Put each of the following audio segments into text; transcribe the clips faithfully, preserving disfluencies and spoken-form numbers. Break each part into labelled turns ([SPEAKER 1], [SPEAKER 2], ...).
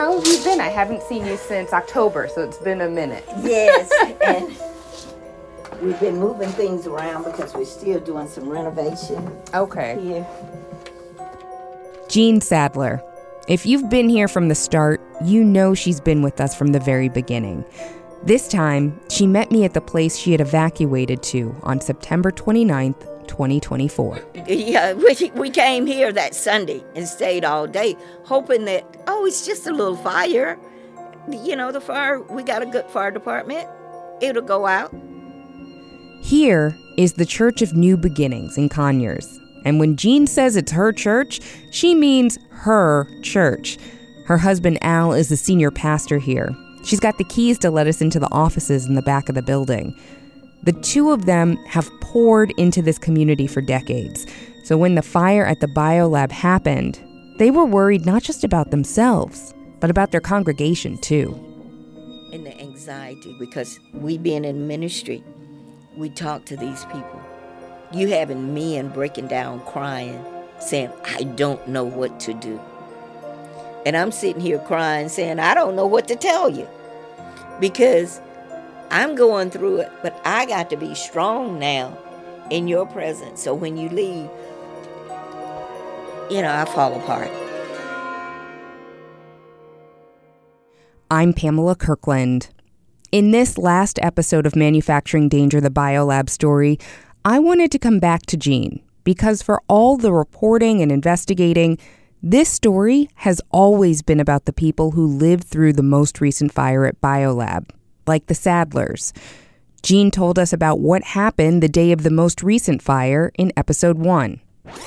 [SPEAKER 1] how have you been? I haven't seen you since October, so it's been a minute.
[SPEAKER 2] Yes, and we've been moving things around because we're still doing some renovation.
[SPEAKER 1] Okay.
[SPEAKER 2] Here.
[SPEAKER 3] Jean Sadler. If you've been here from the start, you know she's been with us from the very beginning. This time, she met me at the place she had evacuated to on September twenty-ninth, twenty twenty-four.
[SPEAKER 2] Yeah, we, we came here that Sunday and stayed all day, hoping that, oh, it's just a little fire. You know, the fire, we got a good fire department. It'll go out.
[SPEAKER 3] Here is the Church of New Beginnings in Conyers. And when Jean says it's her church, she means her church. Her husband, Al, is the senior pastor here. She's got the keys to let us into the offices in the back of the building. The two of them have poured into this community for decades. So when the fire at the biolab happened, they were worried not just about themselves, but about their congregation too.
[SPEAKER 2] And the anxiety, because we being in ministry, we talk to these people. You having men breaking down, crying, saying, I don't know what to do. And I'm sitting here crying, saying, I don't know what to tell you. Because I'm going through it, but I got to be strong now in your presence. So when you leave, you know, I fall apart.
[SPEAKER 3] I'm Pamela Kirkland. In this last episode of Manufacturing Danger, the Biolab story, I wanted to come back to Jean because for all the reporting and investigating, this story has always been about the people who lived through the most recent fire at Biolab, like the Sadlers. Jean told us about what happened the day of the most recent fire in episode one.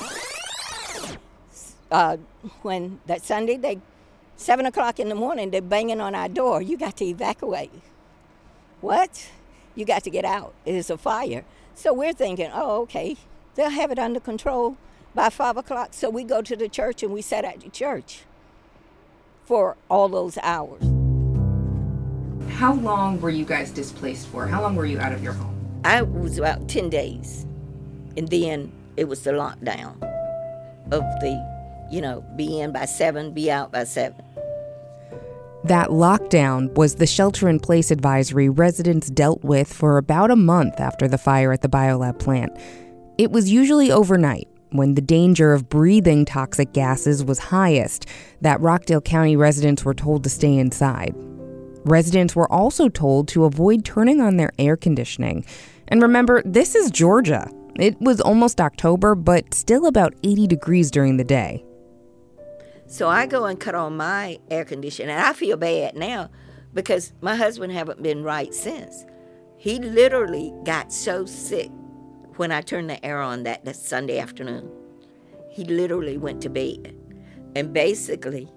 [SPEAKER 2] Uh, when that Sunday, they seven o'clock in the morning, they're banging on our door. You got to evacuate. What? You got to get out. It's a fire. So we're thinking, oh, okay, they'll have it under control by five o'clock. So we go to the church and we sat at the church for all those hours.
[SPEAKER 1] How long were you guys displaced for? How long were you out of your home?
[SPEAKER 2] I was about ten days. And then it was the lockdown of the, you know, be in by seven, be out by seven.
[SPEAKER 3] That lockdown was the shelter-in-place advisory residents dealt with for about a month after the fire at the Biolab plant. It was usually overnight, when the danger of breathing toxic gases was highest, that Rockdale County residents were told to stay inside. Residents were also told to avoid turning on their air conditioning. And remember, this is Georgia. It was almost October, but still about eighty degrees during the day.
[SPEAKER 2] So I go and cut on my air conditioner, and I feel bad now because my husband haven't been right since. He literally got so sick when I turned the air on that, that Sunday afternoon. He literally went to bed. And basically,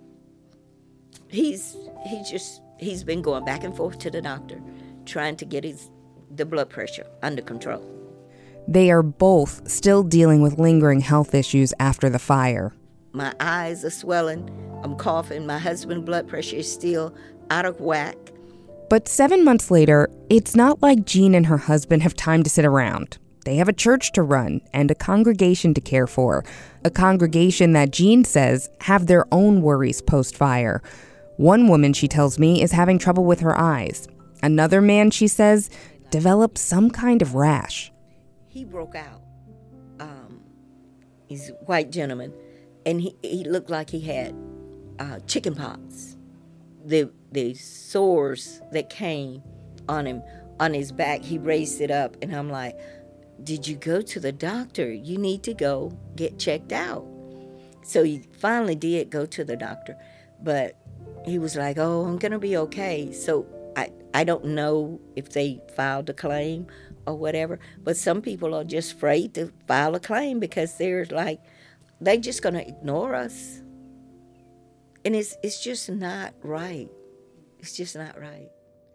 [SPEAKER 2] he's he's just, he's been going back and forth to the doctor, trying to get his the blood pressure under control.
[SPEAKER 3] They are both still dealing with lingering health issues after the fire.
[SPEAKER 2] My eyes are swelling, I'm coughing, my husband's blood pressure is still out of whack.
[SPEAKER 3] But seven months later, it's not like Jean and her husband have time to sit around. They have a church to run and a congregation to care for, a congregation that Jean says have their own worries post-fire. One woman, she tells me, is having trouble with her eyes. Another man, she says, developed some kind of rash.
[SPEAKER 2] He broke out. Um, he's a white gentleman. And he, he looked like he had uh, chicken pox. The the sores that came on him, on his back, he raised it up. And I'm like, did you go to the doctor? You need to go get checked out. So he finally did go to the doctor. But he was like, oh, I'm going to be okay. So I, I don't know if they filed a claim or whatever. But some people are just afraid to file a claim because they're like, they're just going to ignore us. And it's it's just not right. It's just not right.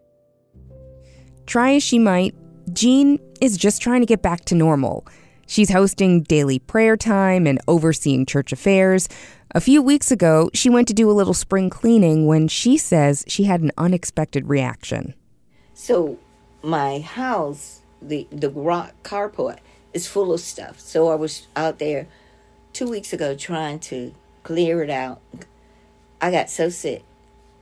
[SPEAKER 3] Try as she might, Jean is just trying to get back to normal. She's hosting daily prayer time and overseeing church affairs. A few weeks ago, she went to do a little spring cleaning when she says she had an unexpected reaction.
[SPEAKER 2] So my house, the, the rock carport, is full of stuff. So I was out there two weeks ago trying to clear it out. I got so sick.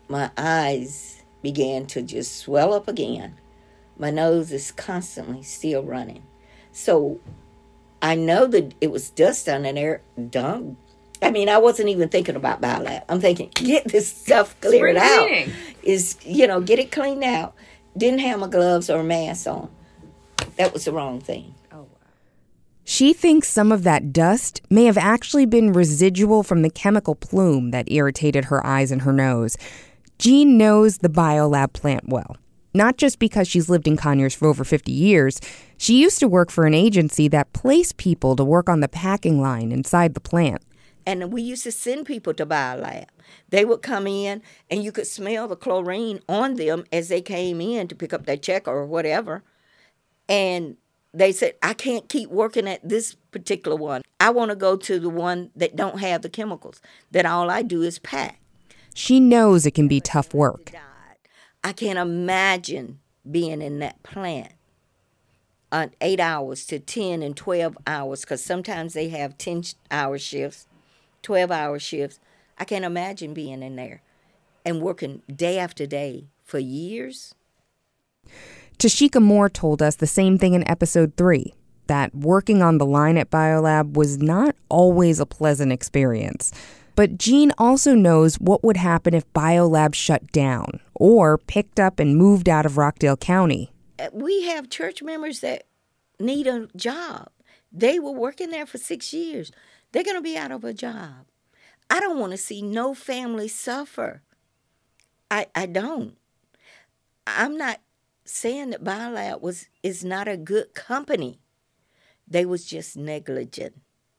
[SPEAKER 2] my eyes began to just swell up again. My nose is constantly still running. So I know that it was dust under there. Dumb. I mean, I wasn't even thinking about biolab. I'm thinking, get this stuff cleared out. Is, you know, get it cleaned out. Didn't have my gloves or mask on. That was the wrong thing.
[SPEAKER 1] Oh, wow.
[SPEAKER 3] She thinks some of that dust may have actually been residual from the chemical plume that irritated her eyes and her nose. Jean knows the biolab plant well. Not just because she's lived in Conyers for over fifty years. She used to work for an agency that placed people to work on the packing line inside the plant.
[SPEAKER 2] And we used to send people to biolab. They would come in, and you could smell the chlorine on them as they came in to pick up their check or whatever. And they said, I can't keep working at this particular one. I want to go to the one that don't have the chemicals, that all I do is pack.
[SPEAKER 3] She knows it can be tough work.
[SPEAKER 2] I can't imagine being in that plant on eight hours to ten and twelve hours, because sometimes they have ten-hour shifts, twelve-hour shifts. I can't imagine being in there and working day after day for years.
[SPEAKER 3] Tashika Moore told us the same thing in episode three, that working on the line at Biolab was not always a pleasant experience. But Jean also knows what would happen if Biolab shut down or picked up and moved out of Rockdale County.
[SPEAKER 2] We have church members that need a job. They were working there for six years. They're going to be out of a job. I don't want to see no family suffer. I, I don't. I'm not saying that Biolab was is not a good company. They was just negligent.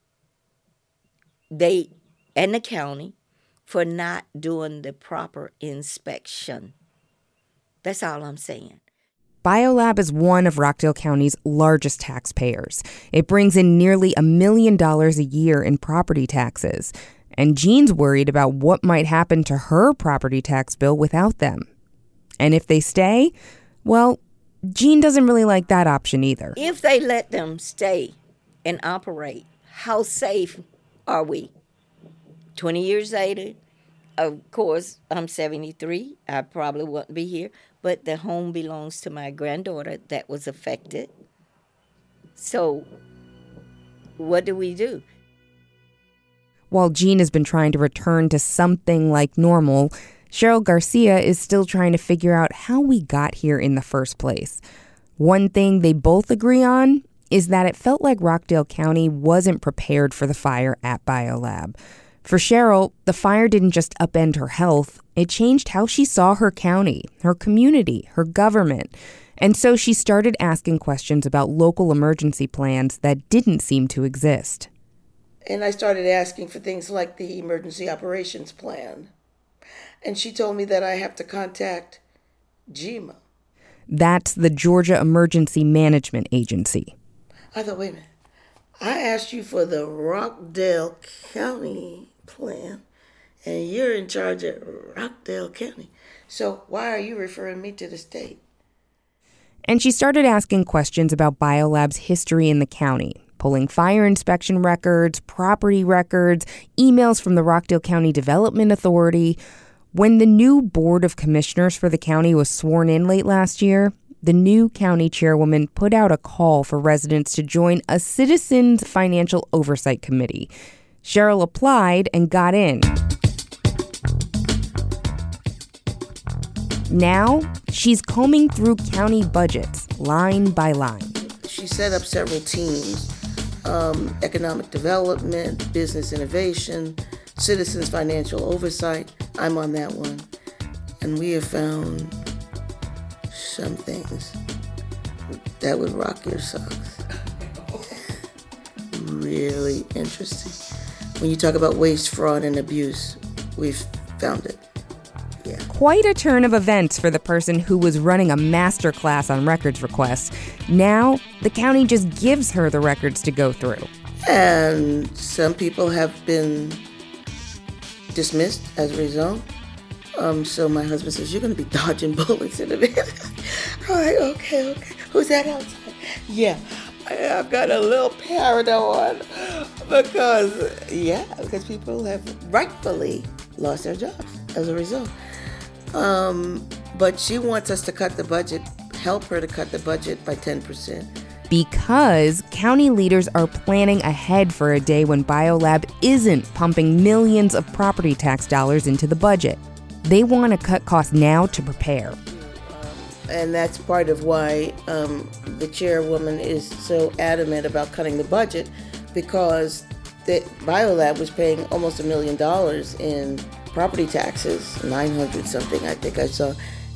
[SPEAKER 2] They and the county for not doing the proper inspection. That's all I'm saying.
[SPEAKER 3] Biolab is one of Rockdale County's largest taxpayers. It brings in nearly a million dollars a year in property taxes. And Jean's worried about what might happen to her property tax bill without them. And if they stay, well, Jean doesn't really like that option either.
[SPEAKER 2] If they let them stay and operate, how safe are we? twenty years later, of course, I'm seventy-three. I probably wouldn't be here. But the home belongs to my granddaughter that was affected. So what do we do?
[SPEAKER 3] While Jean has been trying to return to something like normal, Cheryl Garcia is still trying to figure out how we got here in the first place. One thing they both agree on is that it felt like Rockdale County wasn't prepared for the fire at Biolab. For Cheryl, the fire didn't just upend her health, it changed how she saw her county, her community, her government. And so she started asking questions about local emergency plans that didn't seem to exist.
[SPEAKER 4] And I started asking for things like the emergency operations plan. And she told me that I have to contact G E M A.
[SPEAKER 3] That's the Georgia Emergency Management Agency.
[SPEAKER 4] I thought, wait a minute. I asked you for the Rockdale County plan, and you're in charge of Rockdale County. So why are you referring me to the state?
[SPEAKER 3] And she started asking questions about Biolab's history in the county, pulling fire inspection records, property records, emails from the Rockdale County Development Authority. When the new board of commissioners for the county was sworn in late last year, the new county chairwoman put out a call for residents to join a Citizens Financial Oversight Committee. Cheryl applied and got in. Now, she's combing through county budgets, line by line.
[SPEAKER 4] She set up several teams, um, economic development, business innovation, Citizens Financial Oversight. I'm on that one. And we have found some things that would rock your socks. Really interesting. When you talk about waste, fraud, and abuse, we've found it. Yeah.
[SPEAKER 3] Quite a turn of events for the person who was running a master class on records requests. Now, the county just gives her the records to go through.
[SPEAKER 4] And some people have been dismissed as a result. Um, so my husband says, you're going to be dodging bullets in a minute. I'm like, okay, okay. Who's that outside? Yeah, I've got a little paranoid because, yeah, because people have rightfully lost their jobs as a result. Um, but she wants us to cut the budget, help her to cut the budget by ten percent.
[SPEAKER 3] Because county leaders are planning ahead for a day when BioLab isn't pumping millions of property tax dollars into the budget. They want to cut costs now to prepare.
[SPEAKER 4] And that's part of why um, the chairwoman is so adamant about cutting the budget, because the BioLab was paying almost a million dollars in property taxes, nine hundred something I think I saw.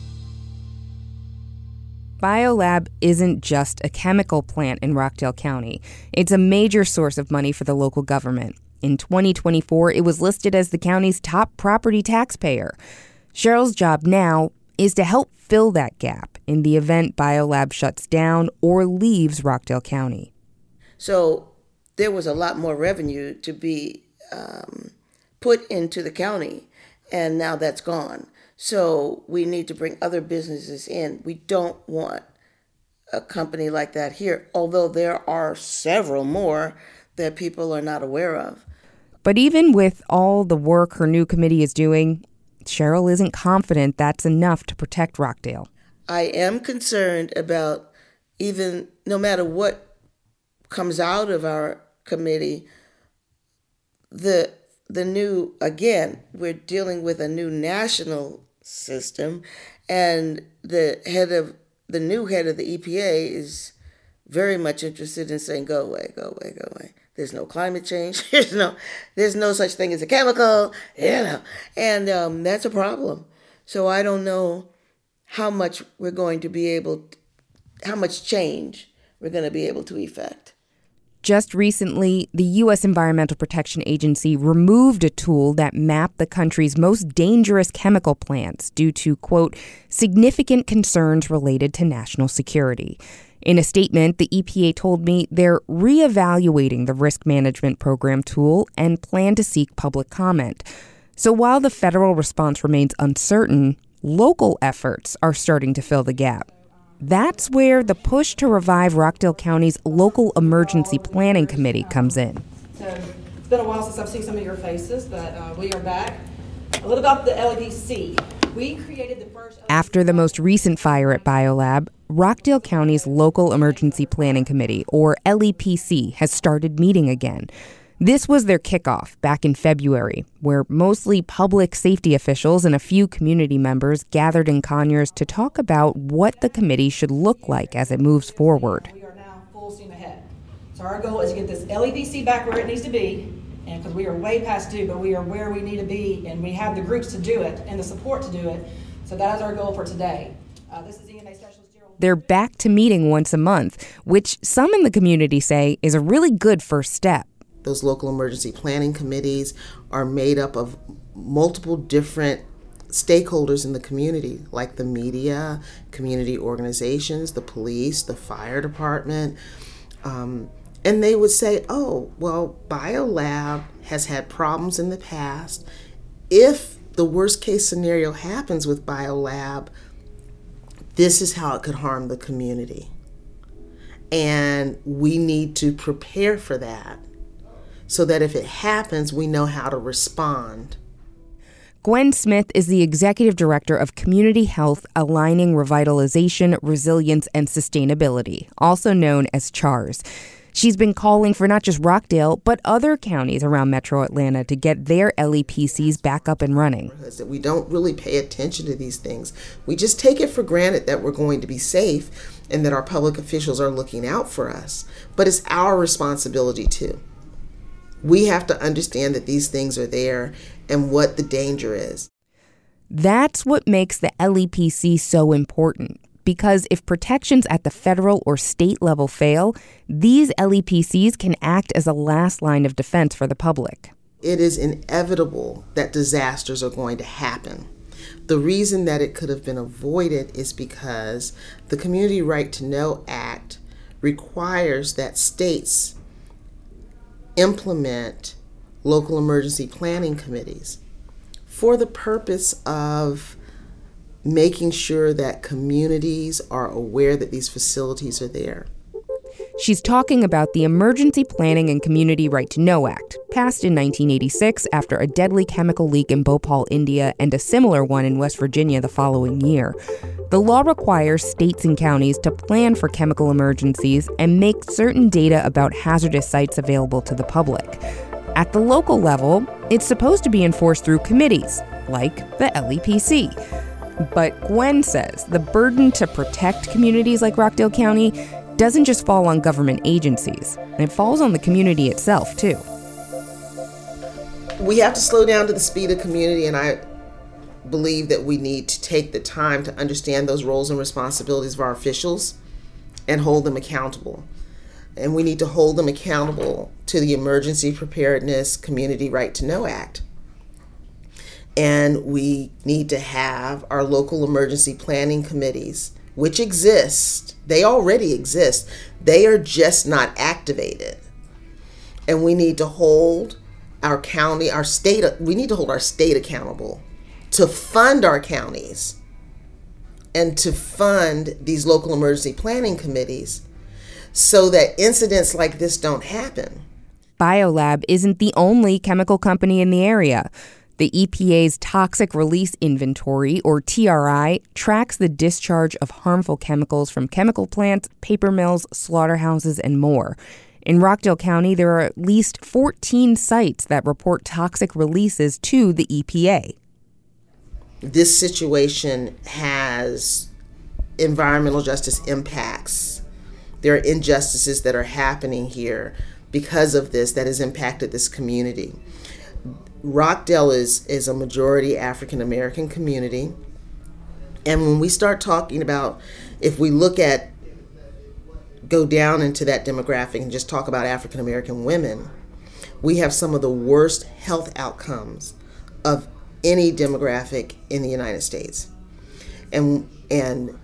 [SPEAKER 3] BioLab isn't just a chemical plant in Rockdale County. It's a major source of money for the local government. In twenty twenty-four, it was listed as the county's top property taxpayer. Cheryl's job now is to help fill that gap in the event BioLab shuts down or leaves Rockdale County.
[SPEAKER 4] So there was a lot more revenue to be um, put into the county, and now that's gone. So we need to bring other businesses in. We don't want a company like that here, although there are several more that people are not aware of.
[SPEAKER 3] But even with all the work her new committee is doing, Cheryl isn't confident that's enough to protect Rockdale.
[SPEAKER 4] I am concerned about, even no matter what comes out of our committee, the the new, again, we're dealing with a new national system, and the head of the new head of the E P A is very much interested in saying, go away, go away, go away. There's no climate change. There's no, there's no such thing as a chemical, you know, and um, that's a problem. So I don't know how much we're going to be able, how much change we're going to be able to effect.
[SPEAKER 3] Just recently, the U S Environmental Protection Agency removed a tool that mapped the country's most dangerous chemical plants due to, quote, significant concerns related to national security. In a statement, the E P A told me they're reevaluating the risk management program tool and plan to seek public comment. So while the federal response remains uncertain, local efforts are starting to fill the gap. That's where the push to revive Rockdale County's local emergency planning committee comes in.
[SPEAKER 5] So it's been a while since I've seen some of your faces, but uh, we are back. A little about the L E P C. We created the first...
[SPEAKER 3] After the most recent fire at BioLab, Rockdale County's Local Emergency Planning Committee, or L E P C, has started meeting again. This was their kickoff back in February, where mostly public safety officials and a few community members gathered in Conyers to talk about what the committee should look like as it moves forward.
[SPEAKER 5] We are now full steam ahead. So our goal is to get this L E P C back where it needs to be, and because we are way past due, but we are where we need to be, and we have the groups to do it and the support to do it. So that is our goal for today. Uh, this is E M A Specialist Gerald.
[SPEAKER 3] They're back to meeting once a month, which some in the community say is a really good first step.
[SPEAKER 6] Those local emergency planning committees are made up of multiple different stakeholders in the community, like the media, community organizations, the police, the fire department. Um, and they would say, oh, well, BioLab has had problems in the past. If the worst case scenario happens with BioLab, this is how it could harm the community. And we need to prepare for that, so that if it happens, we know how to respond.
[SPEAKER 3] Gwen Smith is the executive director of Community Health Aligning Revitalization, Resilience, and Sustainability, also known as CHARS. She's been calling for not just Rockdale, but other counties around Metro Atlanta to get their L E P Cs back up and running.
[SPEAKER 6] We don't really pay attention to these things. We just take it for granted that we're going to be safe and that our public officials are looking out for us. But it's our responsibility too. We have to understand that these things are there and what the danger is.
[SPEAKER 3] That's what makes the L E P C so important, because if protections at the federal or state level fail, these L E P Cs can act as a last line of defense for the public.
[SPEAKER 6] It is inevitable that disasters are going to happen. The reason that it could have been avoided is because the Community Right to Know Act requires that states implement local emergency planning committees for the purpose of making sure that communities are aware that these facilities are there.
[SPEAKER 3] She's talking about the Emergency Planning and Community Right to Know Act, passed in nineteen eighty-six after a deadly chemical leak in Bhopal, India, and a similar one in West Virginia the following year. The law requires states and counties to plan for chemical emergencies and make certain data about hazardous sites available to the public. At the local level, it's supposed to be enforced through committees, like the L E P C. But Gwen says the burden to protect communities like Rockdale County doesn't just fall on government agencies. It falls on the community itself, too.
[SPEAKER 6] We have to slow down to the speed of community, and I believe that we need to take the time to understand those roles and responsibilities of our officials and hold them accountable. And we need to hold them accountable to the Emergency Preparedness Community Right to Know Act. And we need to have our local emergency planning committees, which exist. They already exist. They are just not activated. And we need to hold our county, our state, we need to hold our state accountable to fund our counties and to fund these local emergency planning committees so that incidents like this don't happen.
[SPEAKER 3] BioLab isn't the only chemical company in the area. The E P A's Toxic Release Inventory, or T R I, tracks the discharge of harmful chemicals from chemical plants, paper mills, slaughterhouses, and more. In Rockdale County, there are at least fourteen sites that report toxic releases to the E P A.
[SPEAKER 6] This situation has environmental justice impacts. There are injustices that are happening here because of this that has impacted this community. Rockdale is, is a majority African American community. And when we start talking about, if we look at, go down into that demographic and just talk about African American women, we have some of the worst health outcomes of any demographic in the United States. And, and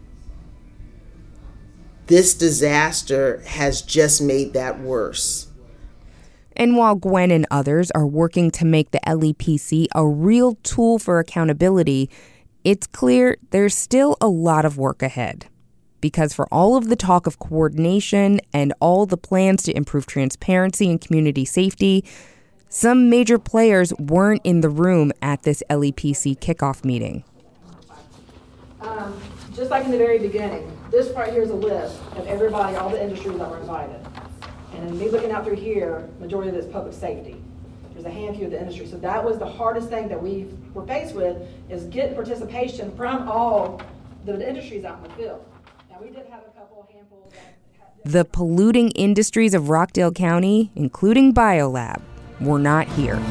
[SPEAKER 6] this disaster has just made that worse.
[SPEAKER 3] And while Gwen and others are working to make the L E P C a real tool for accountability, it's clear there's still a lot of work ahead. Because for all of the talk of coordination and all the plans to improve transparency and community safety, some major players weren't in the room at this L E P C kickoff meeting.
[SPEAKER 5] Um, just like in the very beginning, this right here is a list of everybody, all the industries that were invited. And then me looking out through here, majority of it is public safety. There's a handful of the industry. So that was the hardest thing that we were faced with, is getting participation from all the industries out in the field. Now we did have a couple handfuls that had...
[SPEAKER 3] The polluting industries of Rockdale County, including BioLab, were not here.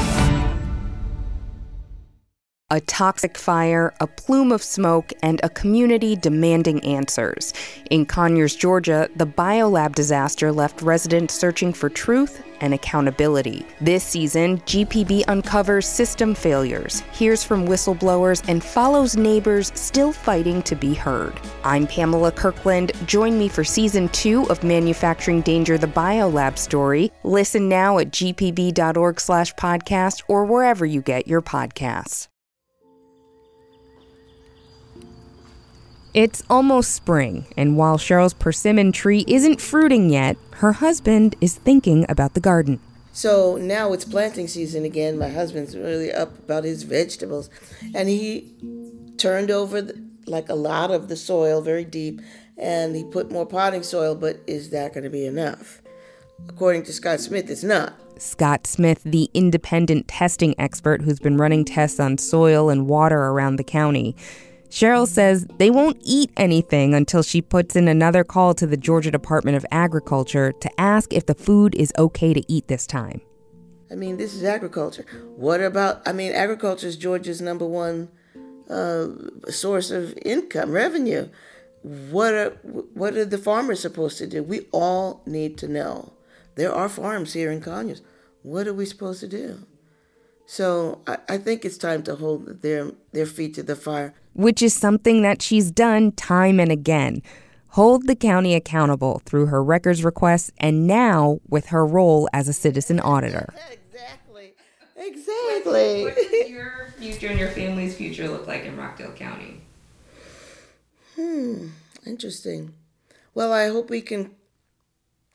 [SPEAKER 3] A toxic fire, a plume of smoke, and a community demanding answers. In Conyers, Georgia, the BioLab disaster left residents searching for truth and accountability. This season, G P B uncovers system failures, hears from whistleblowers, and follows neighbors still fighting to be heard. I'm Pamela Kirkland. Join me for season two of Manufacturing Danger, the BioLab story. Listen now at g p b dot org slash podcast or wherever you get your podcasts. It's almost spring, and while Cheryl's persimmon tree isn't fruiting yet, her husband is thinking about the garden.
[SPEAKER 4] So now it's planting season again. My husband's really up about his vegetables. And he turned over the, like a lot of the soil very deep, and he put more potting soil, but is that going to be enough? According to Scott Smith, it's not.
[SPEAKER 3] Scott Smith, the independent testing expert who's been running tests on soil and water around the county. Cheryl says they won't eat anything until she puts in another call to the Georgia Department of Agriculture to ask if the food is okay to eat this time.
[SPEAKER 4] I mean, this is agriculture. What about, I mean, agriculture is Georgia's number one uh, source of income, revenue. What are, what are the farmers supposed to do? We all need to know. There are farms here in Conyers. What are we supposed to do? So I, I think it's time to hold their, their feet to the fire.
[SPEAKER 3] Which is something that she's done time and again. Hold the county accountable through her records requests and now with her role as a citizen auditor.
[SPEAKER 4] Exactly. Exactly.
[SPEAKER 1] What, what does your future and your family's future look like in Rockdale County?
[SPEAKER 4] Hmm. Interesting. Well, I hope we can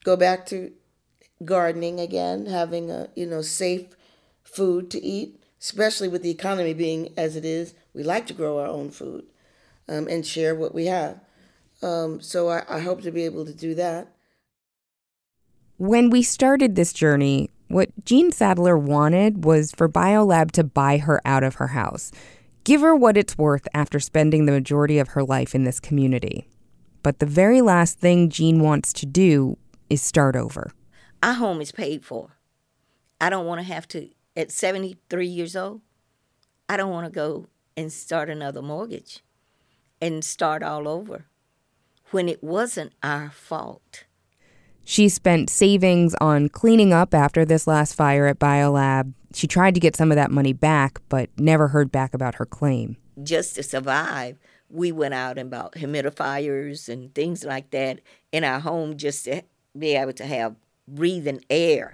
[SPEAKER 4] go back to gardening again, having a, you know, safe food to eat, especially with the economy being as it is. We like to grow our own food um, and share what we have. Um, so I, I hope to be able to do that.
[SPEAKER 3] When we started this journey, what Jean Sadler wanted was for BioLab to buy her out of her house, give her what it's worth after spending the majority of her life in this community. But the very last thing Jean wants to do is start over.
[SPEAKER 2] Our home is paid for. I don't want to have to, at seventy-three years old, I don't want to go and start another mortgage and start all over when it wasn't our fault.
[SPEAKER 3] She spent savings on cleaning up after this last fire at BioLab. She tried to get some of that money back, but never heard back about her claim.
[SPEAKER 2] Just to survive, we went out and bought humidifiers and things like that in our home just to be able to have breathing air.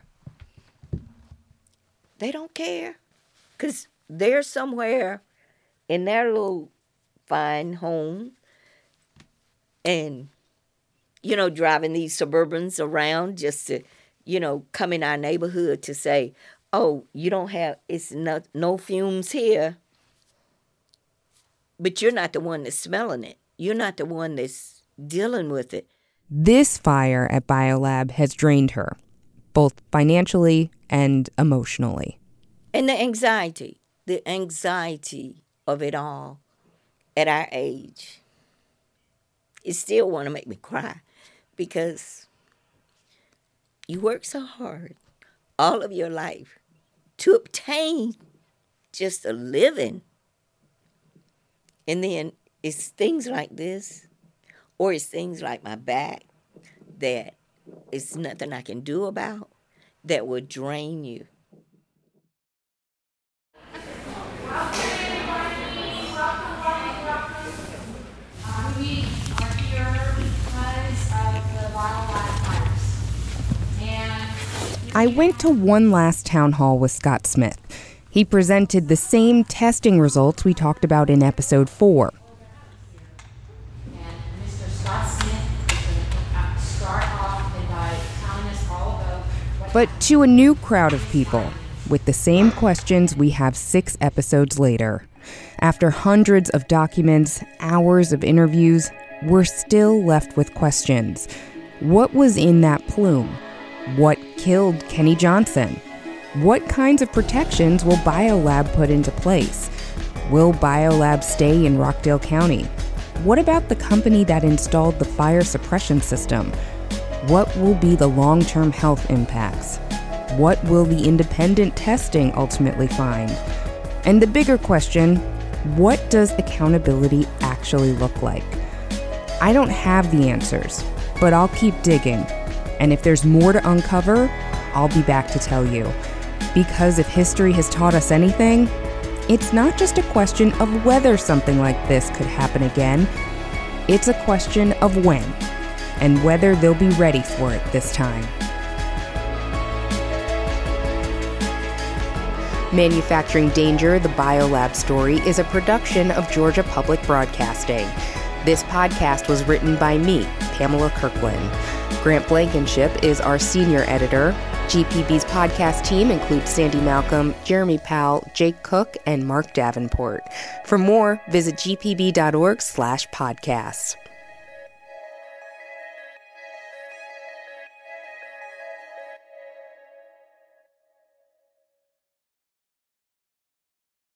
[SPEAKER 2] They don't care because they're somewhere in their little fine home and, you know, driving these Suburbans around just to, you know, come in our neighborhood to say, oh, you don't have, it's not, no fumes here. But you're not the one that's smelling it. You're not the one that's dealing with it.
[SPEAKER 3] This fire at BioLab has drained her, both financially and emotionally.
[SPEAKER 2] And the anxiety, the anxiety of it all at our age, it still want to make me cry because you work so hard all of your life to obtain just a living. And then it's things like this, or it's things like my back that it's nothing I can do about that will drain you.
[SPEAKER 7] We are here because of the BioLab virus. And
[SPEAKER 3] I went to one last town hall with Scott Smith. He presented the same testing results we talked about in episode four.
[SPEAKER 7] And Mister Scott Smith is going to start off by telling us all about what
[SPEAKER 3] But to a new crowd of people with the same questions we have six episodes later. After hundreds of documents, hours of interviews, we're still left with questions. What was in that plume? What killed Kenny Johnson? What kinds of protections will BioLab put into place? Will BioLab stay in Rockdale County? What about the company that installed the fire suppression system? What will be the long-term health impacts? What will the independent testing ultimately find? And the bigger question, what does accountability actually look like? I don't have the answers, but I'll keep digging. And if there's more to uncover, I'll be back to tell you. Because if history has taught us anything, it's not just a question of whether something like this could happen again. It's a question of when, and whether they'll be ready for it this time. Manufacturing Danger, the BioLab story, is a production of Georgia Public Broadcasting. This podcast was written by me, Pamela Kirkland. Grant Blankenship is our senior editor. G P B's podcast team includes Sandy Malcolm, Jeremy Powell, Jake Cook, and Mark Davenport. For more, visit gpb.org slash podcasts.